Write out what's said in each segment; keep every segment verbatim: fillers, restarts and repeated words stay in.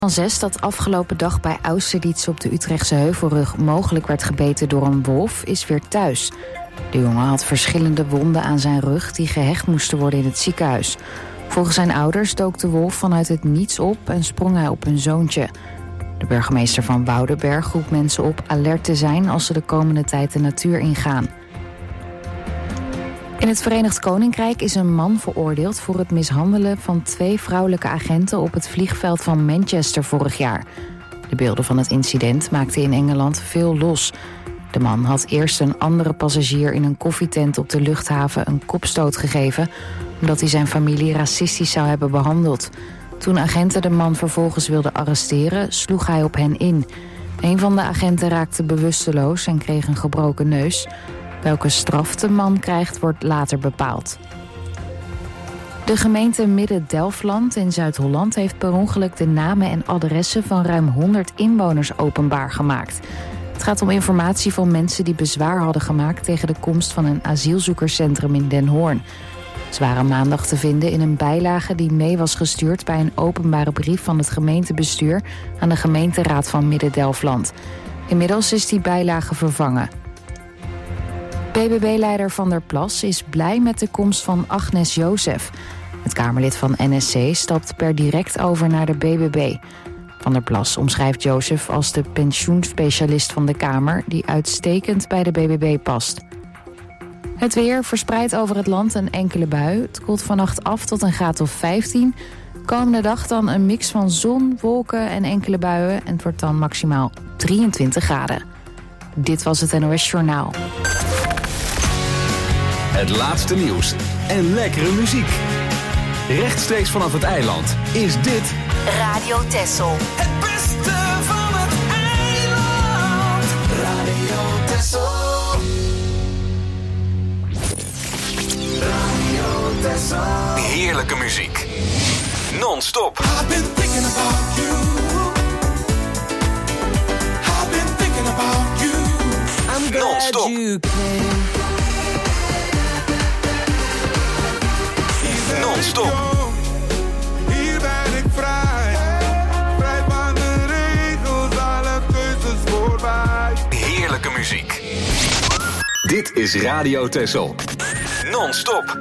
Van zes dat afgelopen dag bij Austerlitz op de Utrechtse Heuvelrug mogelijk werd gebeten door een wolf, is weer thuis. De jongen had verschillende wonden aan zijn rug die gehecht moesten worden in het ziekenhuis. Volgens zijn ouders dook de wolf vanuit het niets op en sprong hij op hun zoontje. De burgemeester van Woudenberg roept mensen op alert te zijn als ze de komende tijd de natuur ingaan. In het Verenigd Koninkrijk is een man veroordeeld voor het mishandelen van twee vrouwelijke agenten op het vliegveld van Manchester vorig jaar. De beelden van het incident maakten in Engeland veel los. De man had eerst een andere passagier in een koffietent op de luchthaven een kopstoot gegeven, omdat hij zijn familie racistisch zou hebben behandeld. Toen agenten de man vervolgens wilden arresteren, sloeg hij op hen in. Een van de agenten raakte bewusteloos en kreeg een gebroken neus. Welke straf de man krijgt, wordt later bepaald. De gemeente Midden-Delfland in Zuid-Holland heeft per ongeluk de namen en adressen van ruim honderd inwoners openbaar gemaakt. Het gaat om informatie van mensen die bezwaar hadden gemaakt tegen de komst van een asielzoekerscentrum in Den Hoorn. Ze waren maandag te vinden in een bijlage die mee was gestuurd bij een openbare brief van het gemeentebestuur aan de gemeenteraad van Midden-Delfland. Inmiddels is die bijlage vervangen. B B B-leider Van der Plas is blij met de komst van Agnes Jozef. Het Kamerlid van N S C stapt per direct over naar de B B B. Van der Plas omschrijft Jozef als de pensioenspecialist van de Kamer, die uitstekend bij de B B B past. Het weer verspreidt over het land een enkele bui. Het koelt vannacht af tot een graad of vijftien. Komende dag dan een mix van zon, wolken en enkele buien. En het wordt dan maximaal drieëntwintig graden. Dit was het N O S Journaal. Het laatste nieuws en lekkere muziek. Rechtstreeks vanaf het eiland is dit Radio Texel. Het beste van het eiland. Radio Texel. Radio Texel. heerlijke muziek. Non-stop. I've been thinking about you. I've been thinking about you. I'm glad Non-stop. you came. Non-stop. Hier ben ik vrij. Vrij van de regels, alle keuzes voorbij. Heerlijke muziek. Dit is Radio Texel. Non-stop.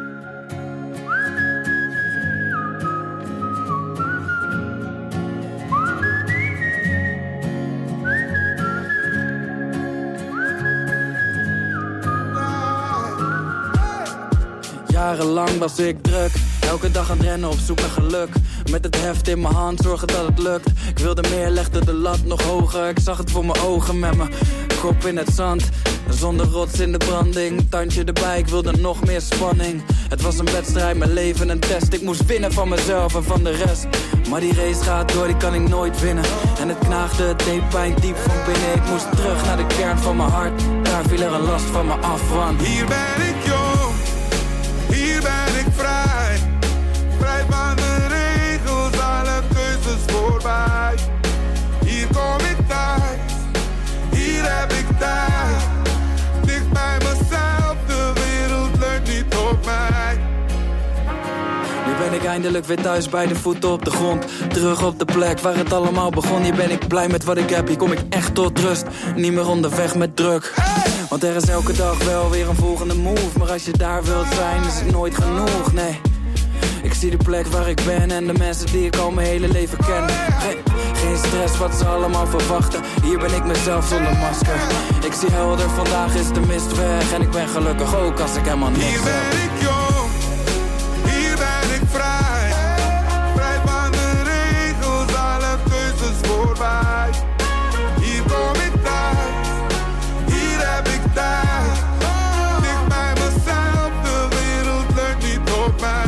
Jarenlang was ik druk, elke dag aan het rennen op zoek naar geluk. Met het heft in mijn hand, zorgen dat het lukt. Ik wilde meer, legde de lat nog hoger. Ik zag het voor mijn ogen met mijn kop in het zand. Zonder rots in de branding, tandje erbij, ik wilde nog meer spanning. Het was een wedstrijd, mijn leven een test. Ik moest winnen van mezelf en van de rest. Maar die race gaat door, die kan ik nooit winnen. En het knaagde, het deed pijn diep van binnen. Ik moest terug naar de kern van mijn hart. Daar viel er een last van me af, want hier ben ik jong, hier ben ik vrij. Vrij van de regels, alle keuzes voorbij. Hier kom ik thuis, hier heb ik tijd. Dicht bij mezelf, de wereld leunt niet op mij. nu ben ik eindelijk weer thuis bij de voeten op de grond. Terug op de plek waar het allemaal begon. Hier ben ik blij met wat ik heb, hier kom ik echt tot rust. Niet meer onderweg met druk. Want er is elke dag wel weer een volgende move. Maar als je daar wilt zijn, is het nooit genoeg, nee. Ik zie de plek waar ik ben en de mensen die ik al mijn hele leven ken. Geen, geen stress wat ze allemaal verwachten. Hier ben ik mezelf zonder masker. Ik zie helder, vandaag is de mist weg. En ik ben gelukkig ook als ik helemaal niks Hier heb. ben ik jong, hier ben ik vrij. Vrij van de regels, alle keuzes voorbij. Hier kom ik thuis, hier heb ik tijd. Dicht bij mezelf, de wereld leunt niet op mij.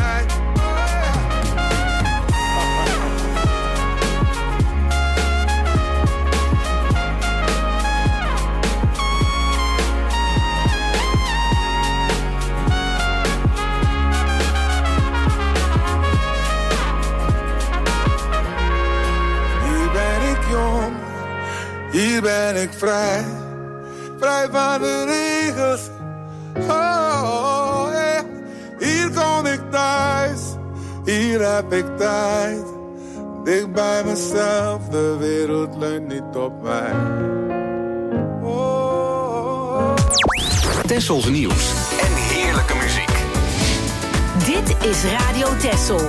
Hier ben ik vrij, vrij van de regels. Oh, yeah. Hier kom ik thuis, hier heb ik tijd. Dicht bij mezelf, de wereld leunt niet op mij. Oh. Tessels nieuws en heerlijke muziek. Dit is Radio Tessel.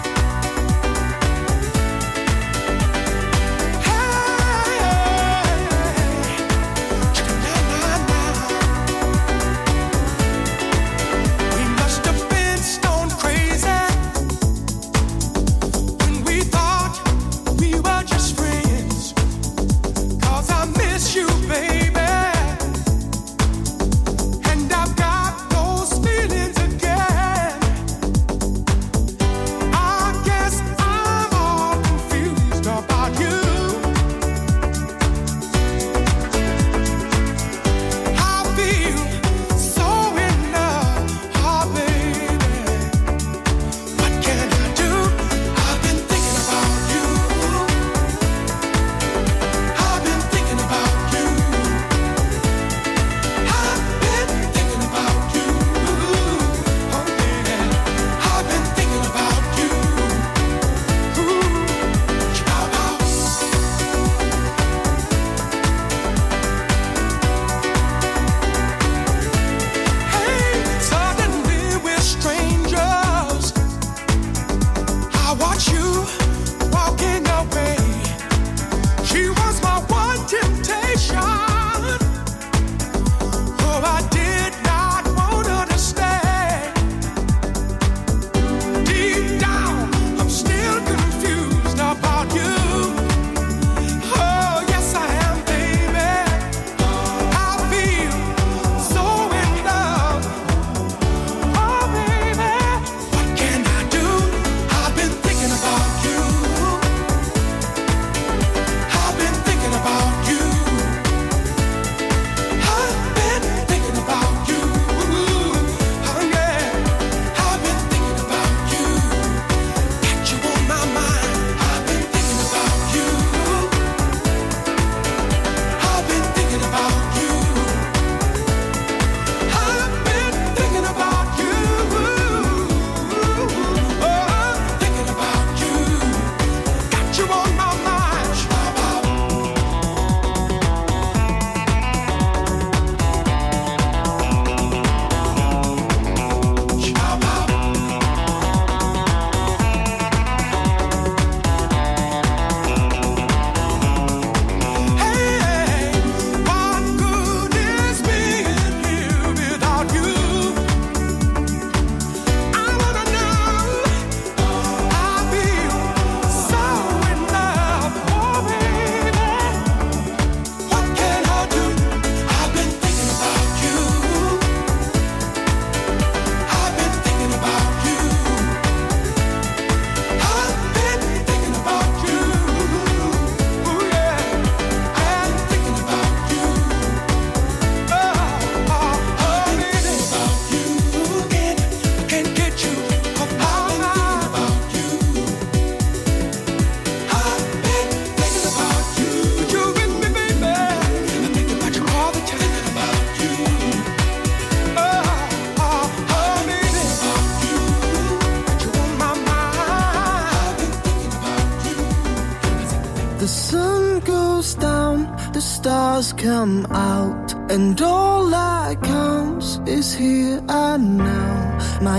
Come out, and all that counts is here and now. My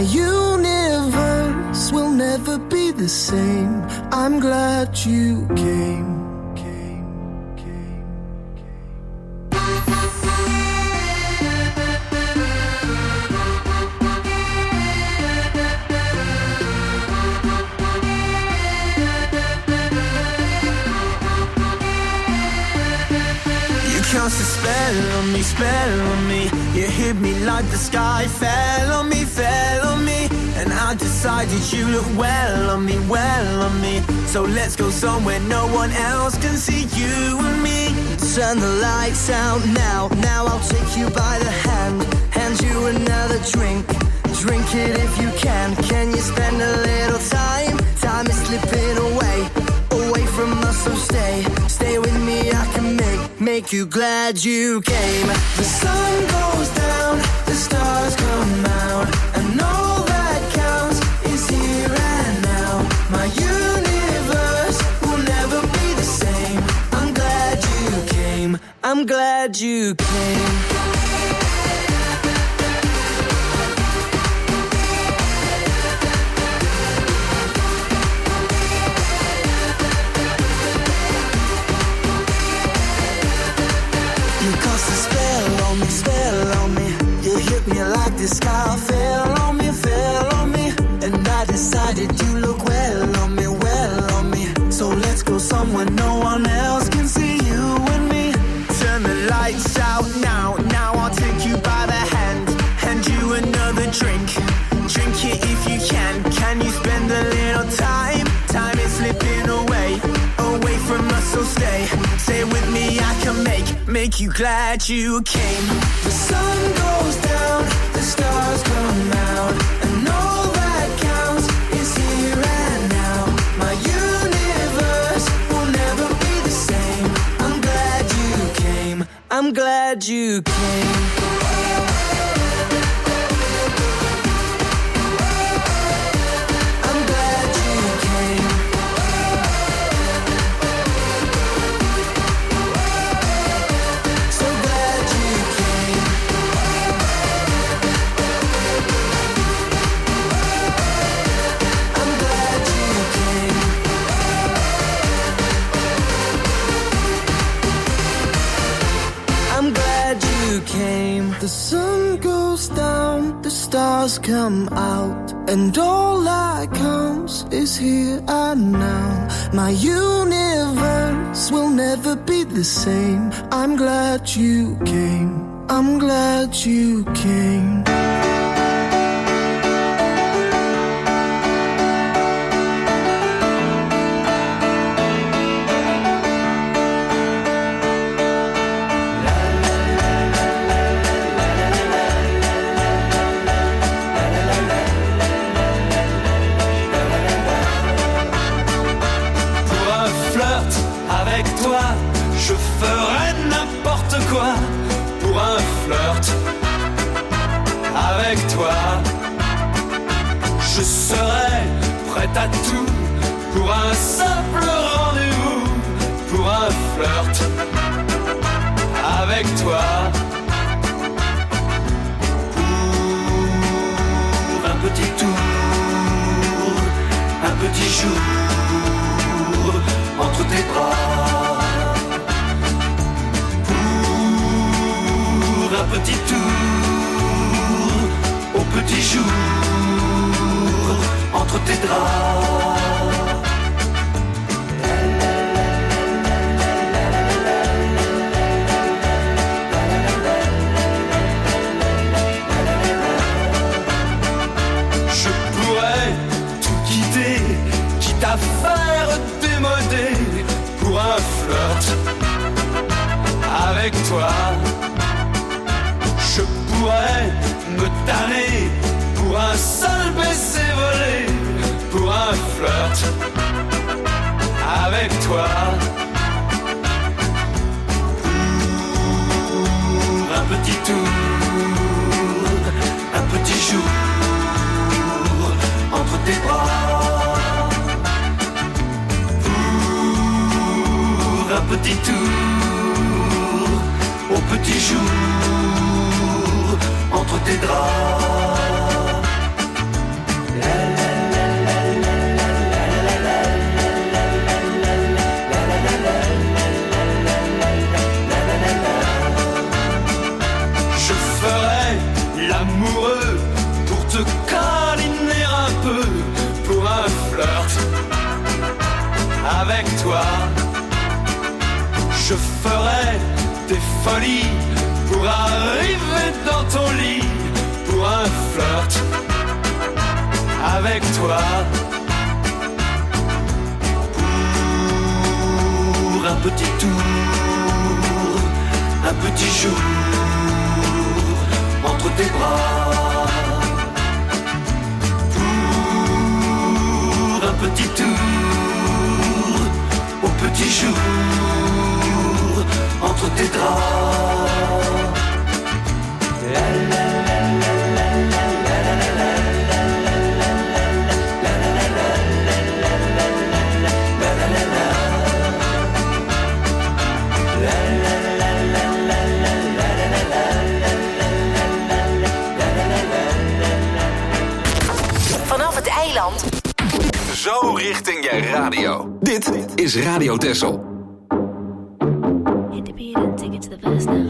universe will never be the same. I'm glad you came. Cast a spell on me, spell on me. You hit me like the sky fell on me, fell on me. And I decided you look well on me, well on me. So let's go somewhere no one else can see you and me. Turn the lights out now, now I'll take you by the hand. Hand you another drink, drink it if you can. Can you spend a little time? Time is slipping away, away from us, so stay. Stay with me, I can make, make you glad you came. The sun goes down, the stars come out, and all that counts is here and now. My universe will never I'm glad you came. You cast a spell on me, spell on me. You hit me like the sky fell on me, fell on me. And I decided you look well on me, well on me. So let's go somewhere no one else can see you and me. Turn the lights out now, now I'll take you by the hand. Hand you another drink, drink it if you can. Can you spend a little time? Time is slipping away, away from us, so stay. Stay with me, I can make, make you glad you came. The sun goes down, the stars come out, and all that counts is here and now. My universe will never be the same. I'm glad you came, I'm glad you came. The sun goes down, the stars come out, and all that counts is here and now. My universe will never be the same. I'm glad you came, I'm glad you came. Je serai prête à tout pour un simple rendez-vous, pour un flirt avec toi, pour un petit tour, un petit jour entre tes bras, pour un petit tour au petit jour entre tes draps. Je pourrais tout quitter, quitte à faire démoder pour un flirt avec toi. Je pourrais me tanner pour un seul baiser volé, pour un flirt avec toi, pour un petit tour, un petit jour entre tes bras, pour un petit tour au petit jour entre tes draps. L'amoureux pour te câliner un peu, pour un flirt avec toi. Je ferai des folies pour arriver dans ton lit, pour un flirt avec toi, pour un petit tour, un petit jour entre tes bras, pour un petit tour au petit jour entre tes draps. La, la, la, la, la, la, la, la, la, la, la, la. populaire radio. Dit is Radio Texel. Hit the beat and take it to the verse now.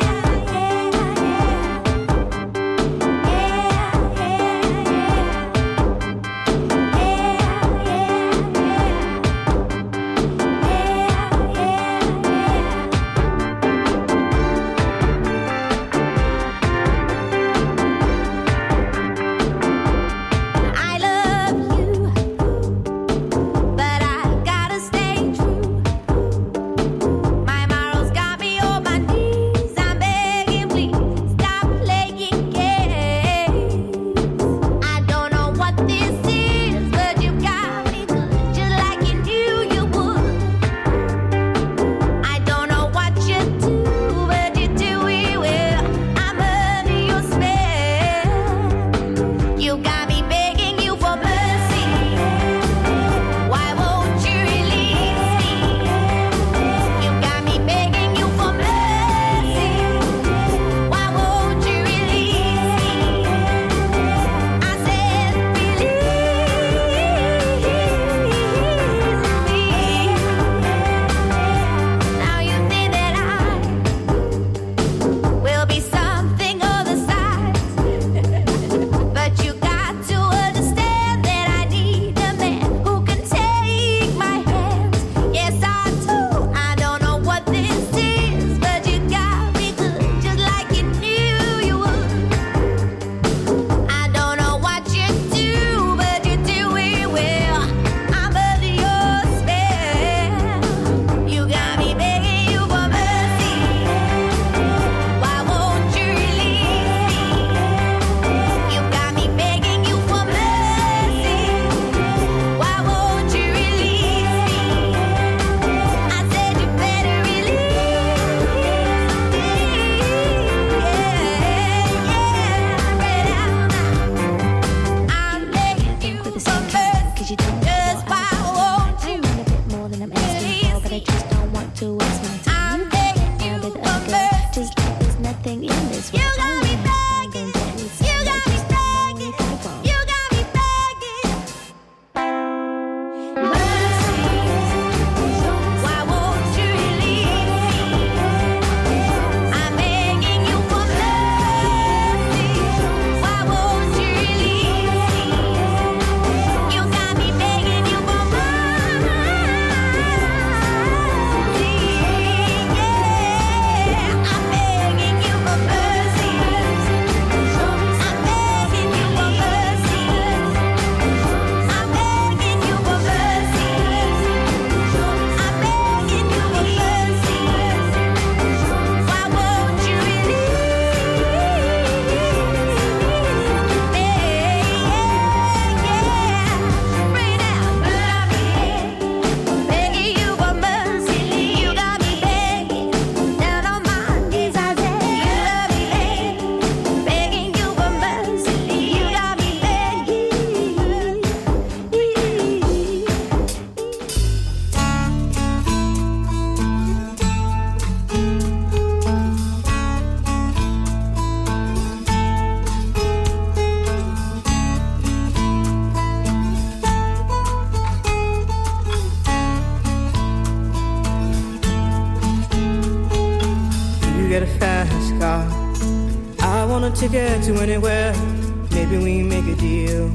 Ticket to anywhere, maybe we make a deal.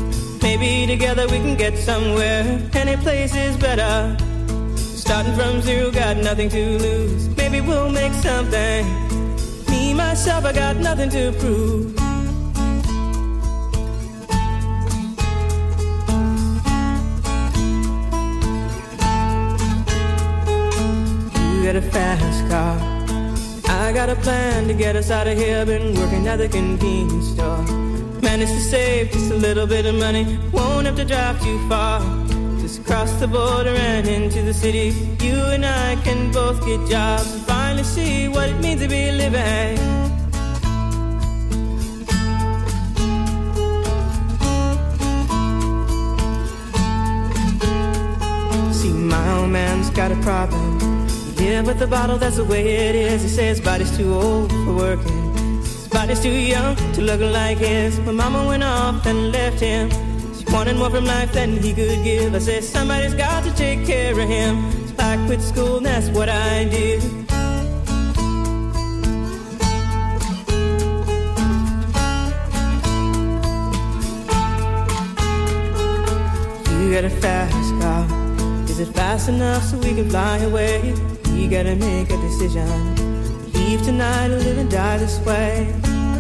Maybe together we can get somewhere. Any place is better. Starting from zero, got nothing to lose. Maybe we'll make something. Me, myself, I got nothing to prove. You got a fast car, I got a plan to get us out of here. Been working at the convenience store. Managed to save just a little bit of money. Won't have to drive too far. Just cross the border and into the city. You and I can both get jobs and finally see what it means to be living. See, my old man's got a problem. Yeah, with the bottle, that's the way it is. He says his body's too old for working. His body's too young to look like his. My mama went off and left him. She wanted more from life than he could give. I said, somebody's got to take care of him. So I quit school and that's what I did. You got a fast car. Is it fast enough so we can fly away? We gotta make a decision. Leave tonight or live and die this way.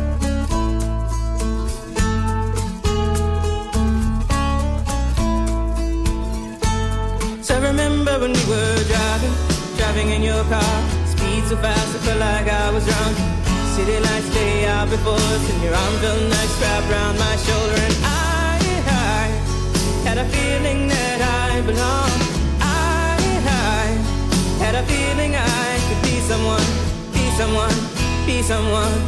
So I remember when we were driving, driving in your car. Speed so fast I felt like I was drunk. City lights lay out before us, and your arm felt nice wrapped around my shoulder. And I, I had a feeling that I belonged. I, I had a feeling I could be someone, be someone, be someone.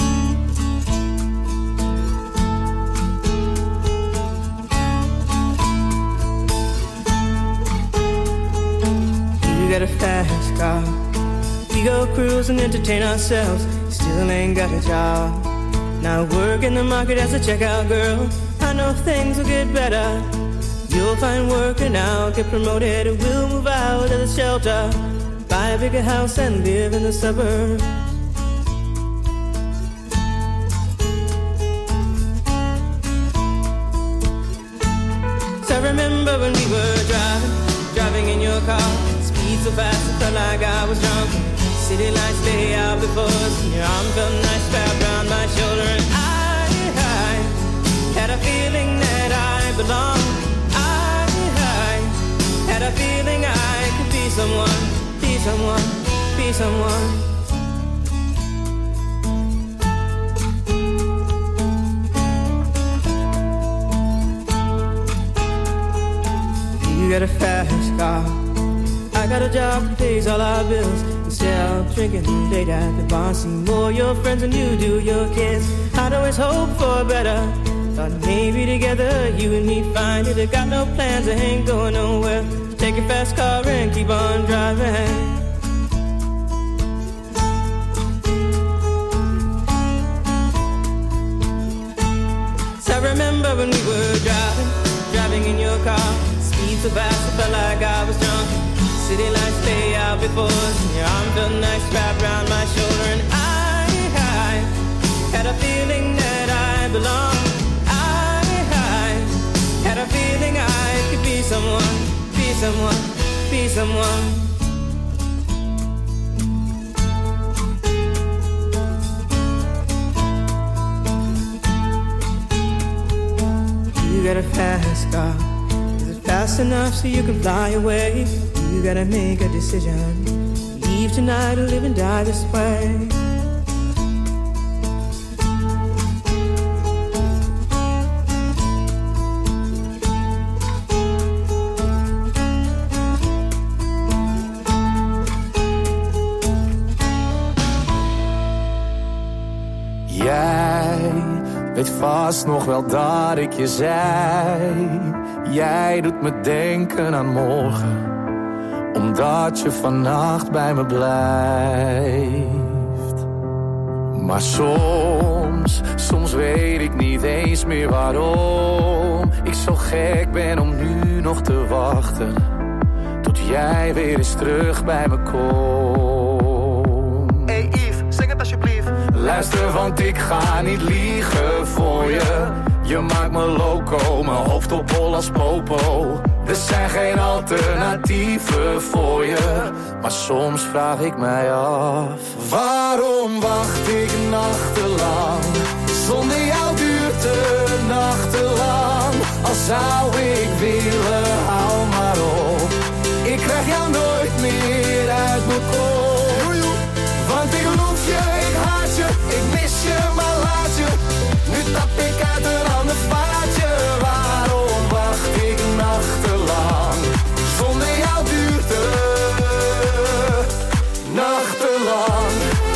You got a fast car. We go cruise and entertain ourselves. Still ain't got a job. Now work in the market as a checkout girl. I know things will get better. You'll find work and I'll get promoted. We'll move out of the shelter, buy a bigger house and live in the suburbs. So I remember when we were driving, driving in your car. Speed so fast I felt like I was drunk. City lights lay out before us, and your arm felt nice wrapped around my shoulder. And I, I had a feeling that I belonged. I, I had a feeling I could be someone, be someone, be someone. You got a fast car. I got a job that pays all our bills. Instead of drinking late at the bar, see more your friends than you do your kids. I'd always hope for better. Thought maybe together you and me find it. I got no plans, I ain't going nowhere. Take your fast car and keep on driving. So I remember when we were driving, driving in your car. Speed so fast I felt like I was drunk. City lights lay out before us, and your arm felt nice wrapped around my shoulder. And I, I had a feeling that I belonged. I, I had a feeling I could be someone, be someone, be someone. You got a fast car. Is it fast enough so you can fly away? You gotta make a decision. Leave tonight or live and die this way. Jij weet vast nog wel dat ik je zei. Jij doet me denken aan morgen, omdat je vannacht bij me blijft. Maar soms, soms weet ik niet eens meer waarom ik zo gek ben om nu nog te wachten, tot jij weer eens terug bij me komt. Hey Yves, zeg het alsjeblieft. Luister, want ik ga niet liegen voor je. Je maakt me loco, mijn hoofd op hol als popo. Er zijn geen alternatieven voor je. Maar soms vraag ik mij af, waarom wacht ik nachtenlang? Zonder jou duurt de nachtenlang. Al zou ik willen, hou maar op. Ik krijg jou nooit meer uit mijn kop. Want ik loef je, ik haat je, ik mis je, maar laat je. Nu tap ik uit een ander vaatje. Waarom wacht ik nachtenlang? Zonder jou duurt het nachtenlang.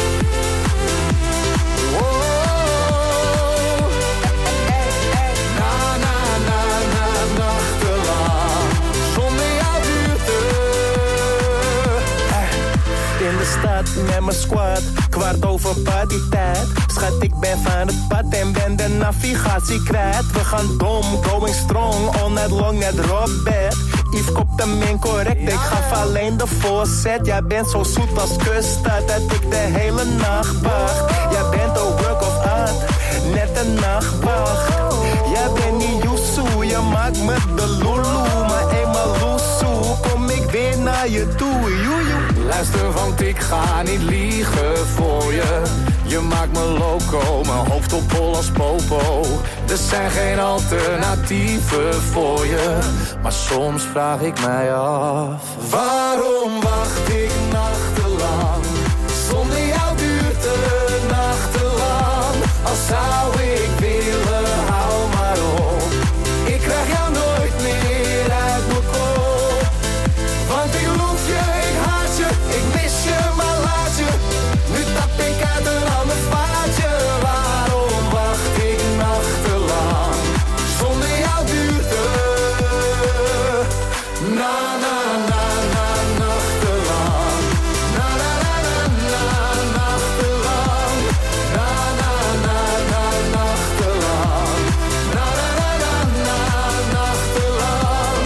Wow. Na, na, na, na, nachtenlang. Zonder jou duurt het in de stad met mijn squad. Kwart over partytijd. Schat, ik ben van het pad en ben de navigatie kwijt. We gaan dom, going strong, all night long, net Robert. Yves kopt hem incorrect, ik gaf alleen de voorzet. Jij bent zo zoet als kuststad, dat ik de hele nacht wacht. Jij bent een work of art, net een nachtwacht. Jij bent niet Yusu, je maakt me de lulu. Maar eenmaal loesoe, kom ik weer naar je toe, joejoe. Luister, want ik ga niet liegen voor je. Je maakt me loco, mijn hoofd op hol als popo. Er zijn geen alternatieven voor je. Maar soms vraag ik mij af, waarom wacht ik nachtenlang? Zonder jou duurt het nachtenlang. Al zou ik willen, hou maar op. Ik krijg jou nooit meer uit mijn kop. Want ik loef je, ik haat je, ik mis je, maar laat je. Nu tap ik uit een ander vaatje. Waarom wacht ik nachtenlang? Zonder jou duurt het na na na na nachtenlang. Na na na na na nachtenlang. Na na na na nachtenlang. Na na na na na nachtenlang.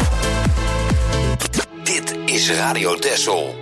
Dit is Radio Texel.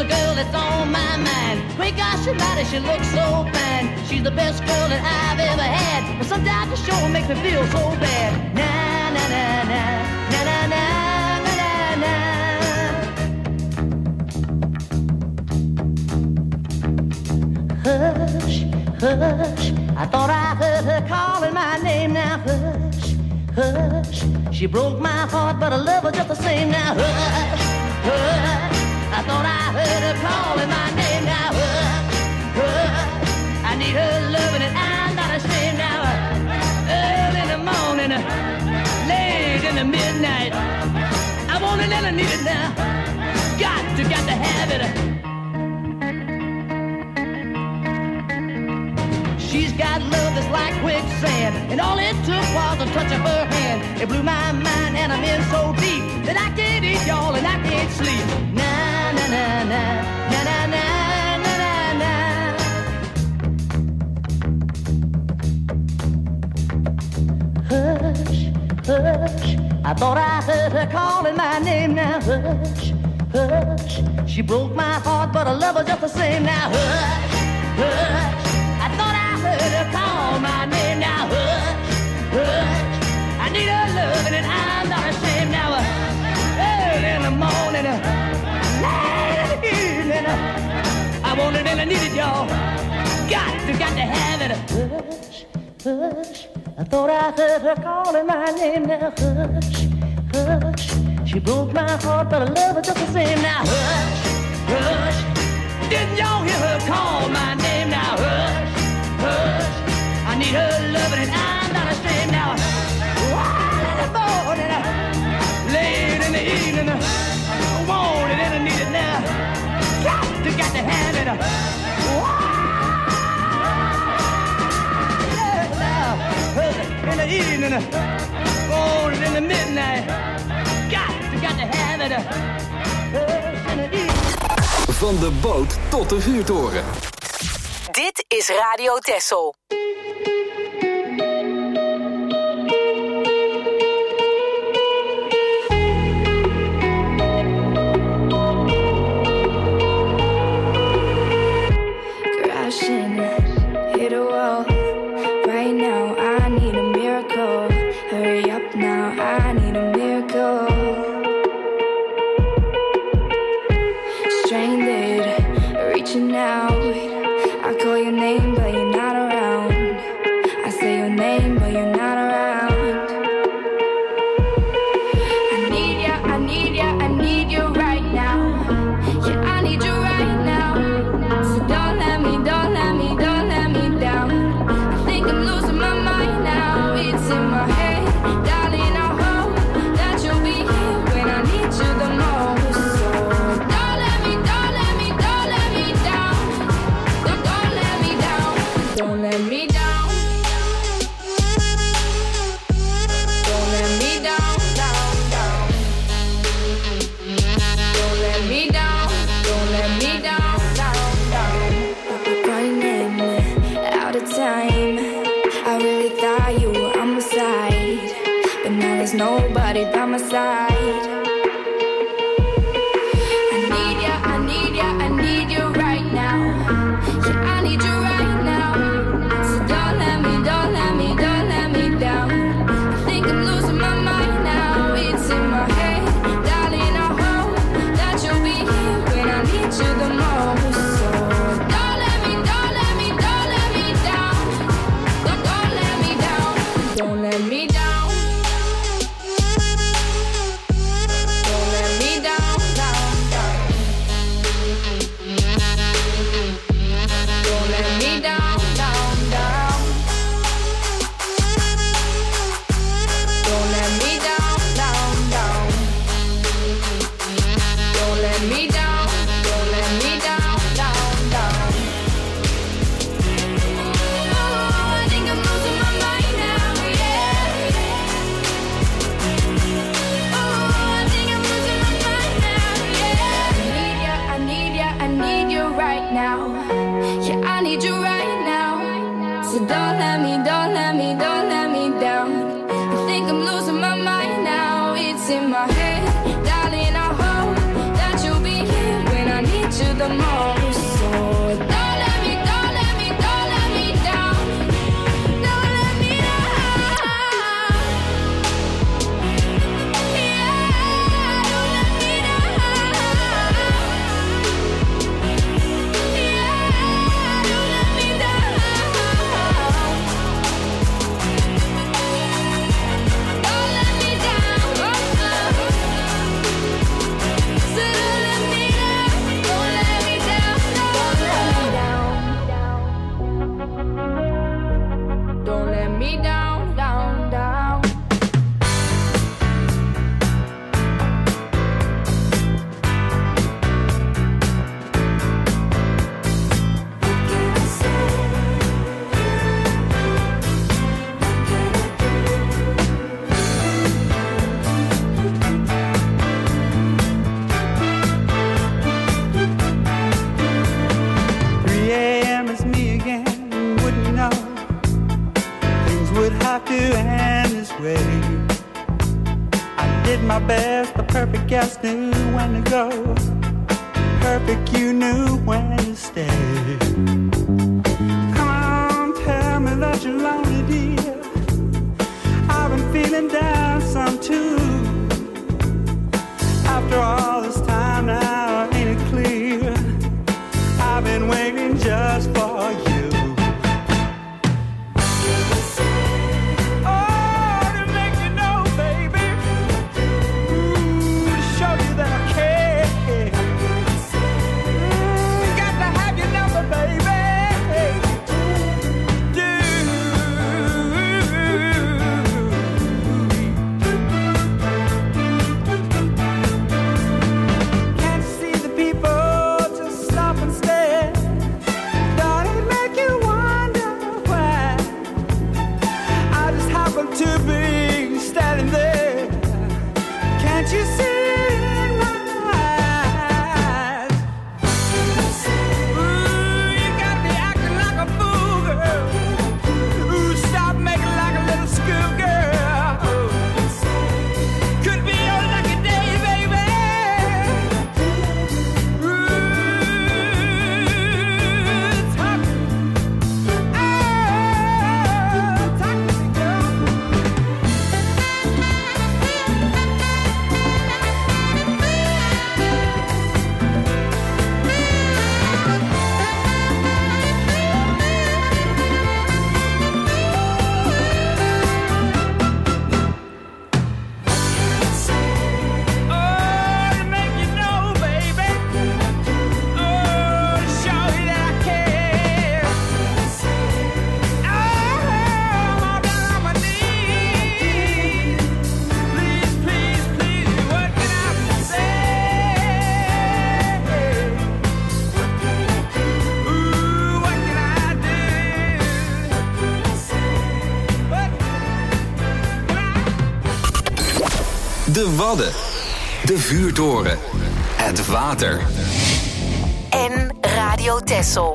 the girl that's on my mind. Great gosh, she mighty, she looks so fine. She's the best girl that I've ever had. But sometimes the show makes me feel so bad. Na na na na na na na na na. Hush, hush, I thought I heard her calling my name. Now hush, hush, she broke my heart, but I love her just the same. Now hush, hush, I thought I heard her calling my name. Now hush, hush, I need her loving and I'm not ashamed. Now early in the morning, late in the midnight, I want it and I need it now. Got to, got to have it. She's got love that's like quicksand, and all it took was a touch of her hand. It blew my mind and I'm in so deep that I can't eat, y'all, and I can't sleep. Na na na na na na na na na na. Hush, hush, I thought I heard her calling my name. Now hush, hush, she broke my heart, but I love her just the same. Now hush, hush, I thought I heard her call my name. Now hush, hush, I need her loving and I'm not ashamed. Now uh, early in the morning, uh, late in the evening, uh, I want it and I need it, y'all. Got to, got to have it. Hush, hush, I thought I heard her calling my name. Now hush, hush, she broke my heart, but I love her just the same. Now hush, hush, didn't y'all hear her call my name? Now hush, hush, I need her loving and I'm not ashamed. Now while in the morning, late in the evening, I want it and I need it now. Got to, got to have it. In the evening, want it in the midnight. Got to, got to have it. In the evening. Van de boot tot de vuurtoren. Dit is Radio Texel. Crashing, hit a wall. Right now, I need a miracle. Hurry up now, I need a miracle. Stranded, reaching out. I call your name, but you're not around. I say your name, but you're not around. I need ya, I need ya, I need you right now. Yeah, I need you right now. So don't let me, don't let me, don't let me down. I think I'm losing my mind now. It's in my head, darling, I hope that you'll be here when I need you the most. So don't let me, don't let me, don't let me down. Don't, don't let me down. Don't let me down. Don't let me down, down, down. Don't let me down. Don't let me down, down, down. Running out of time. I really thought you were on my side, but now there's nobody by my side. I need ya, I need ya, I need you right now. Yeah, I need you right now. So don't let me, don't let me, don't let me down. I think I'm losing my mind now. It's in my head, darling, I hope that you'll be here when I need you the most. So don't let me, don't let me, don't let me down. Don't, don't let me down. Don't let me down. Don't let me down, down, down. Don't let me down, down, down. Don't let me down, down, down. Don't let me down, don't let me down, down, down. Oh, I think I'm losing my mind now, yeah. Oh, I think I'm losing my mind now, yeah. I need ya, I need ya, I need you right now. Yeah, I need you right now. So don't let me, don't let me, don't let me down. I think I'm losing my mind now. It's in my head, darling, I hope that you'll be here when I need you the most. So don't let me, don't let me, don't let me down. Don't let me down. Yeah, don't let me down. Yeah, don't let me down. Don't let me down. So don't let me down. Don't let me down. Don't let me down. Don't let me down, down, down. three a.m. is me again, wouldn't know things would have to end this way. I did my best, the perfect guest knew when to go. Perfect, you knew when to stay. Come on, tell me that you're lonely, dear. I've been feeling down some too. After all this time now, ain't it clear? I've been waiting just for you. Oh, to make you know, baby. Ooh, to show you that I care. Mm, got to have your number, baby. Do. Can't you see the people just stop and stare? Don't it make you wonder why? I just happen to be standing there. Can't you see it in my eyes? Ooh, you got me acting like a fool, girl. Ooh, stop making like a little schoolgirl. Could be your lucky day, baby. Ooh, talk, oh, talk to me, girl. Oh, to make you know, baby. Oh, to show you that I care. Oh, I'm all down on my knees. Please, please, please, what can I say? Ooh, what can I do? What De Wadden. De vuurtoren. Het water. En Radio Texel.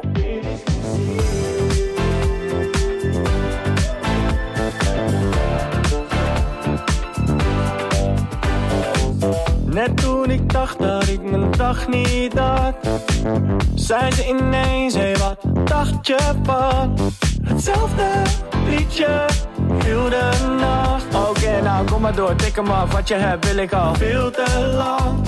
Net toen ik dacht dat ik mijn dag niet had, zei ze ineens, hé hey, wat dacht je van? Hetzelfde liedje, heel de nacht. Oké, okay, nou kom maar door, tik hem af, wat je hebt wil ik al veel te lang.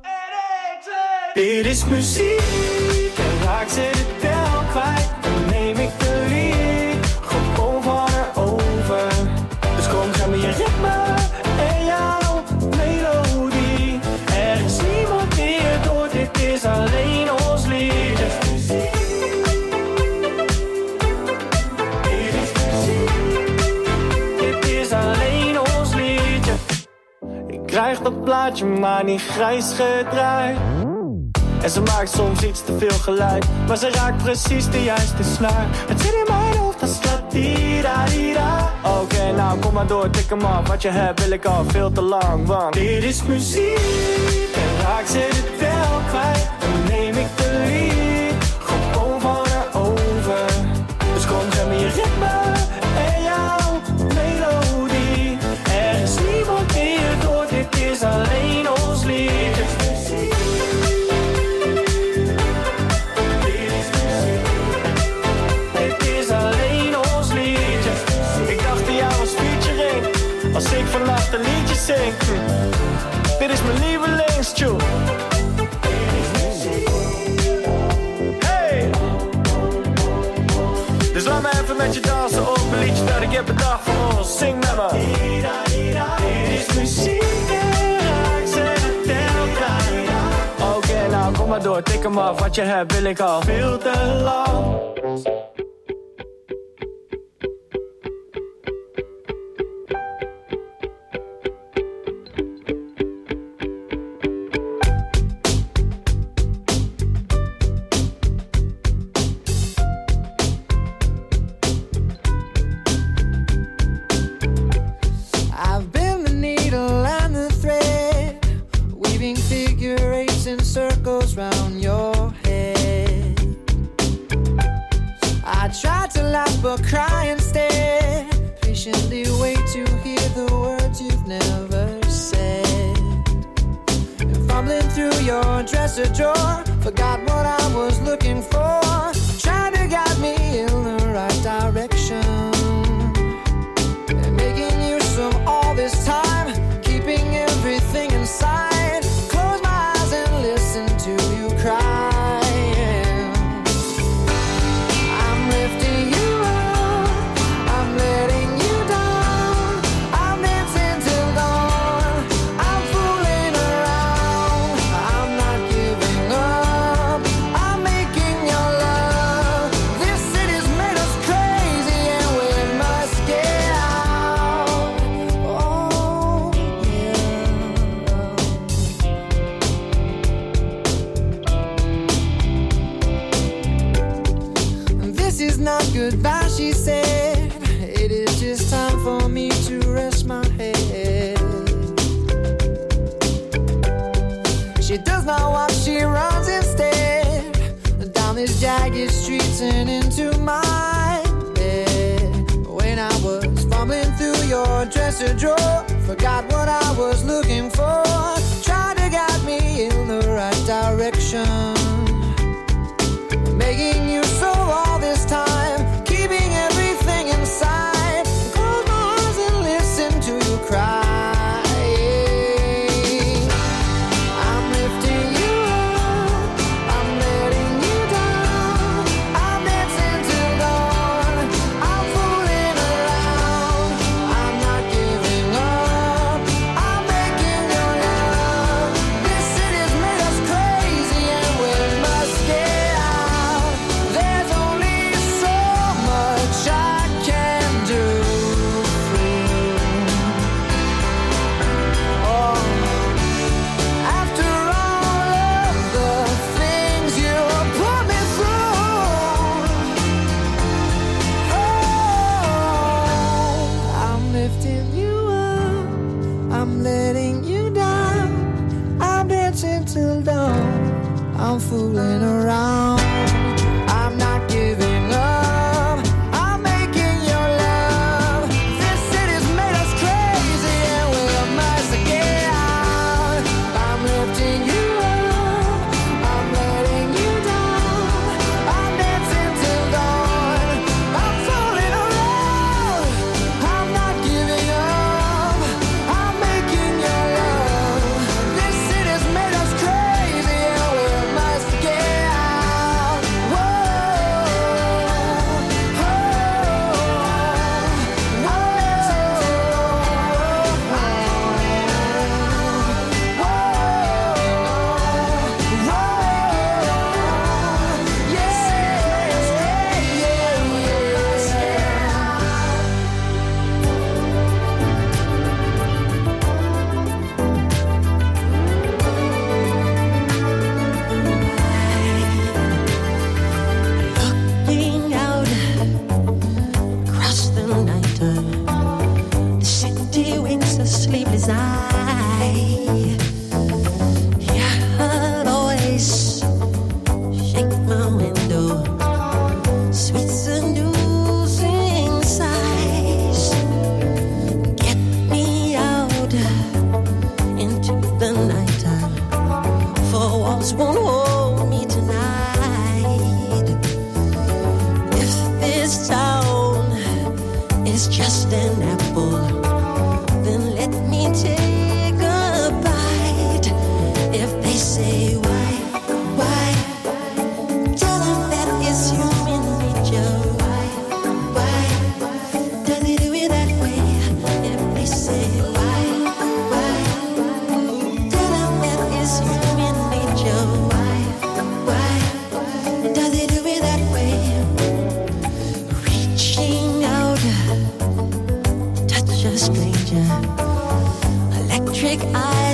Dit is muziek, en raak ze de tel kwijt, dan neem ik de lead, gewoon van haar over. Dus kom, ga me je ritme en jouw melodie. Er is niemand meer door, dit is alleen ons lied. Dit is muziek. Dit is muziek. Dit is alleen ons liedje. Ik krijg dat plaatje maar niet grijs gedraaid. En ze maakt soms iets te veel geluid, maar ze raakt precies de juiste snaar. Het zit in mijn hoofd, dat slaat di-da-di-da. Oké, okay, nou kom maar door, tik hem af, wat je hebt wil ik al veel te lang. Want dit is muziek, en raakt ze de tel kwijt, dan neem ik de lead, gewoon van haar over. Dus kom, geef me je ritme en jouw melodie. Er is niemand meer door, dit is alleen ons lied. Dit is muziek. je bedacht voor ons. Zing met me. Dit is muziek en raakt ze verteld. Oké, okay, nou kom maar door, tik hem af. Wat je hebt wil ik al veel te lang. Round your head, I tried to laugh but cry instead. Patiently wait to hear the words you've never said. And fumbling through your dresser drawer, forgot what I was looking for. Trying to guide me in the right direction, and making use of all this time, keeping everything inside. Close my eyes and listen to you crying. I'm lifting you up, I'm letting you down. I'm dancing till dawn, I'm fooling around. I'm not giving up, I'm making your love. This city's made us crazy and we must get out. Oh yeah. This is not goodbye, she said. It is just time for me to rest my head. She does not walk, she runs instead, down these jagged streets and into my bed. When I was fumbling through your dresser drawer, forgot what I was looking for. Tried to guide me in the right direction, making you so all this time, keeping everything inside. Close my eyes and listen to you crying. I'm lifting you up, I'm letting you down. I'm dancing till dawn, I'm fooling around. I'm not giving up, I'm making your love. This city's made us crazy and we're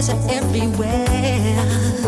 eyes are everywhere.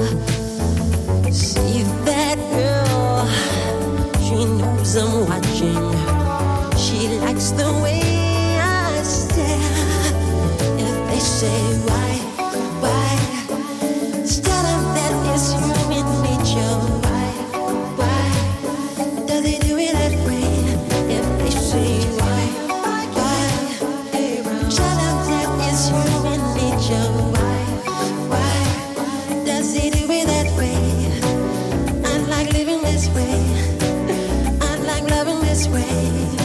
See that girl, she knows I'm watching. She likes the way I stare. If they say why, why, instead of that is human nature. Why, why, does he do it that way? If they say why, why, instead of that is human nature. Why, why, does he do it that way? I like living this way. I like loving this way.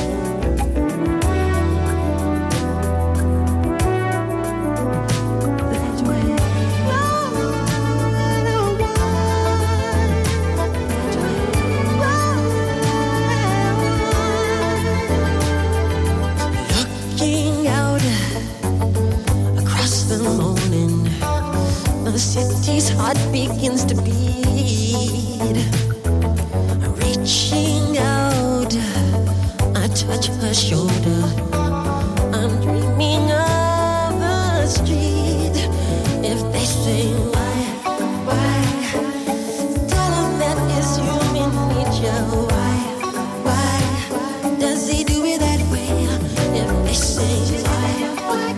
Looking out across the morning, the city's heart begins to beat. Reaching out, I touch her shoulder. I'm dreaming of a street. If they say why, why, tell them that is human nature. Why, why, does he do it that way? If they say why, why,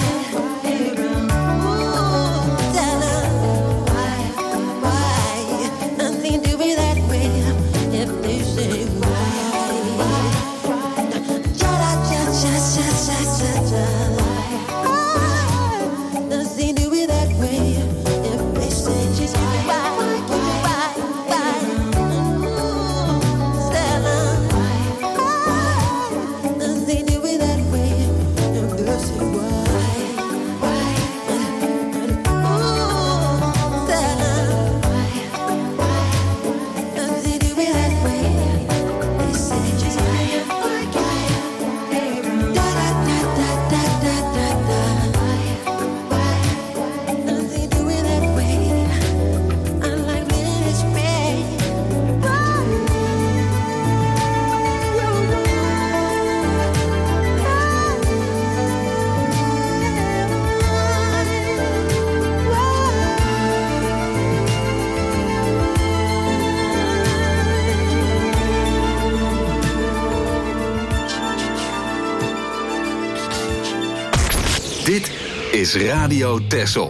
tell them why, why, does he do it that way? If they say why, cha cha cha cha cha cha cha, does he do it that way? If they say why, why, why, why, tell them why, does he do it that way? If they say why, why, tell them why, does he do it that way? They say why, da da da da da da da da. Does he do it that way? I like living this way. Dit is Radio Texel.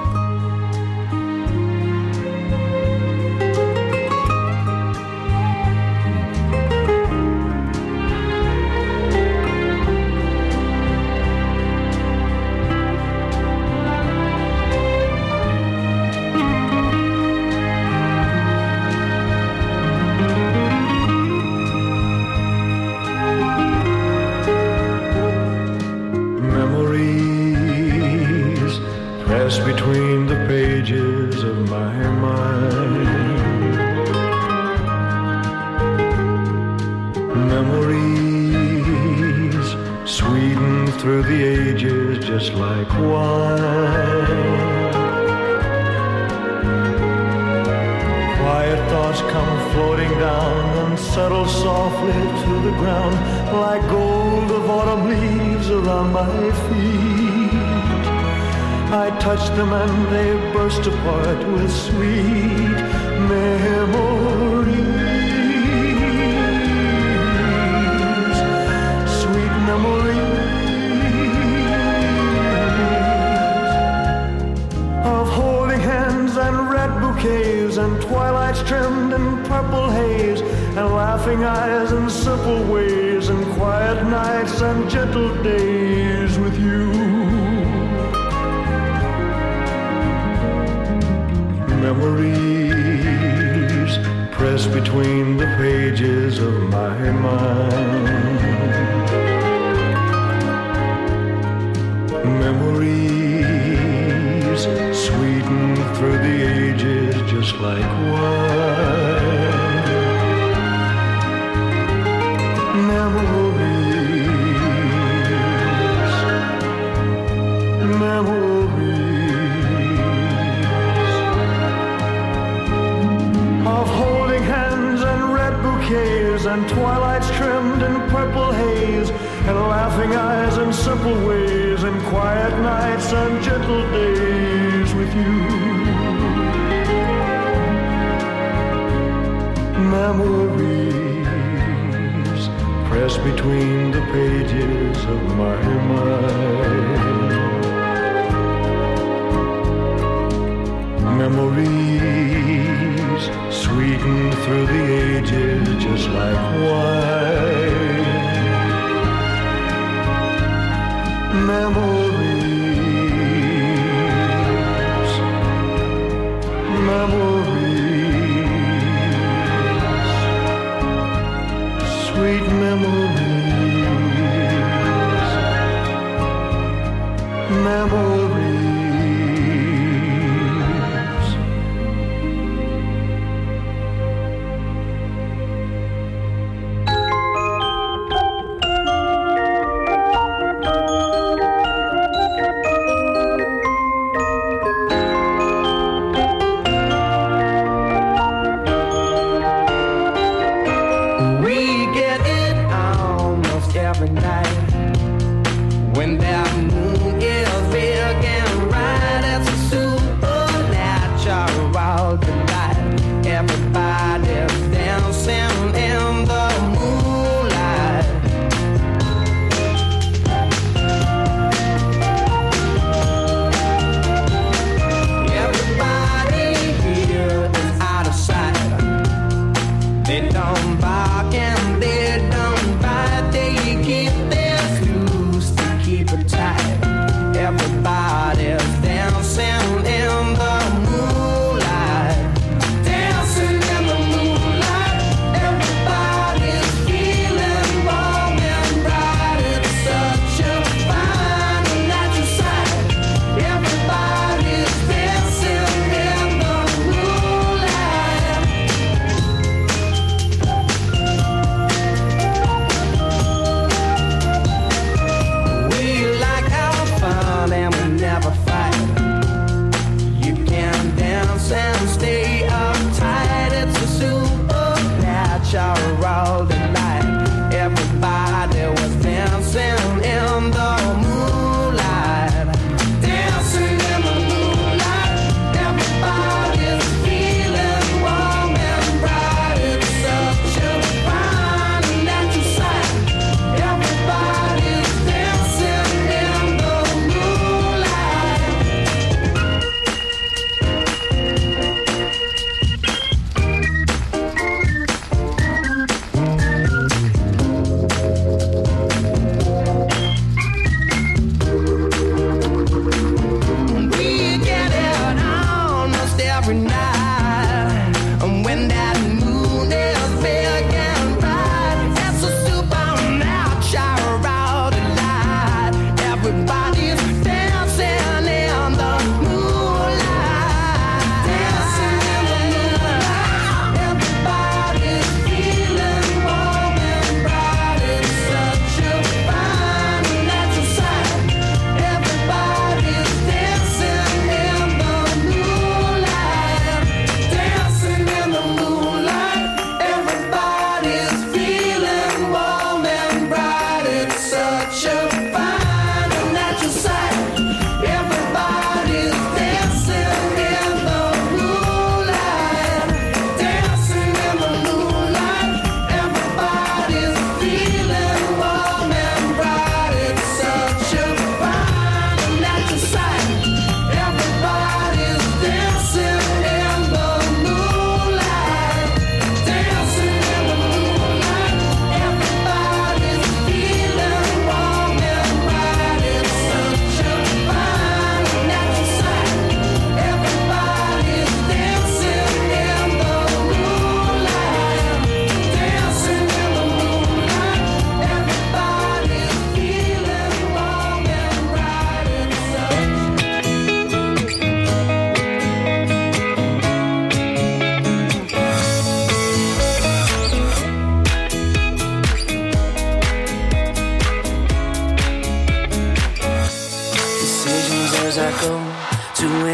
Memories press between the pages of my mind. Memories sweeten through the ages just like wine. Quiet thoughts come floating down and settle softly to the ground like gold of autumn leaves around my feet. I touch them and they burst apart with sweet memories. Sweet memories of holding hands and red bouquets and twilights trimmed in purple haze and laughing eyes and simple ways and quiet nights and gentle days with you. Memories press between the pages of my mind. Memories sweeten through the ages just like wine. Memories, memories of holding hands and red bouquets bouquets and twilights trimmed in purple haze, and laughing eyes and simple ways, and quiet nights and gentle days with you. Memories press between the pages of my mind. Memories sweeten through the ages just like wine. Memories, memories, sweet memories, memories.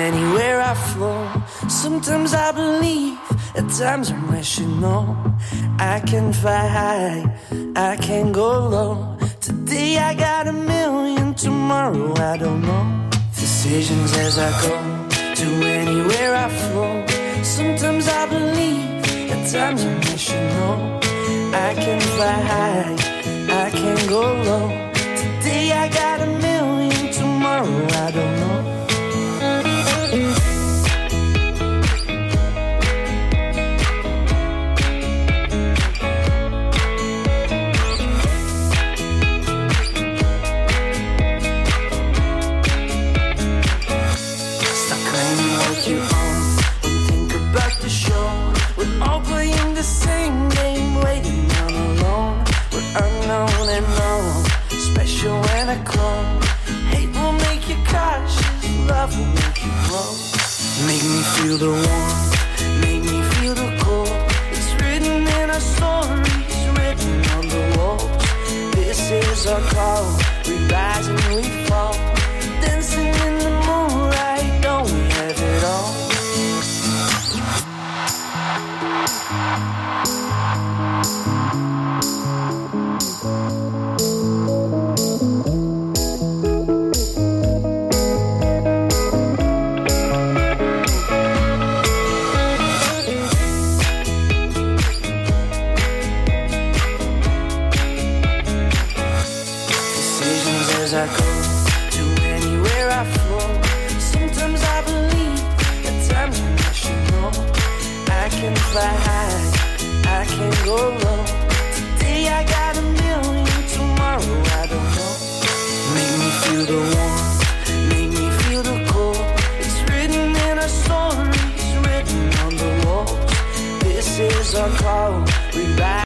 Sometimes I believe, at times I'm rational. I can fly high, I can go low. Today I got a million, tomorrow I don't know. Decisions as I go, to anywhere I flow. Sometimes I believe, at times I wish you know. I can fly high, I can go low. Today I got a million, tomorrow I don't know. When I come, hate will make you cautious, love will make you grow. Make me feel the warmth, make me feel the cold. It's written in our stories, written on the walls. This is our call, we rise and we fall. Dancing in the moonlight, don't we have it all? As I go to anywhere I flow. Sometimes I believe, at times I wish you know. I can fly high, I can go low. Today I got a million, tomorrow I don't know. Make me feel the warmth, make me feel the cold. It's written in our stories, written on the walls. This is our call,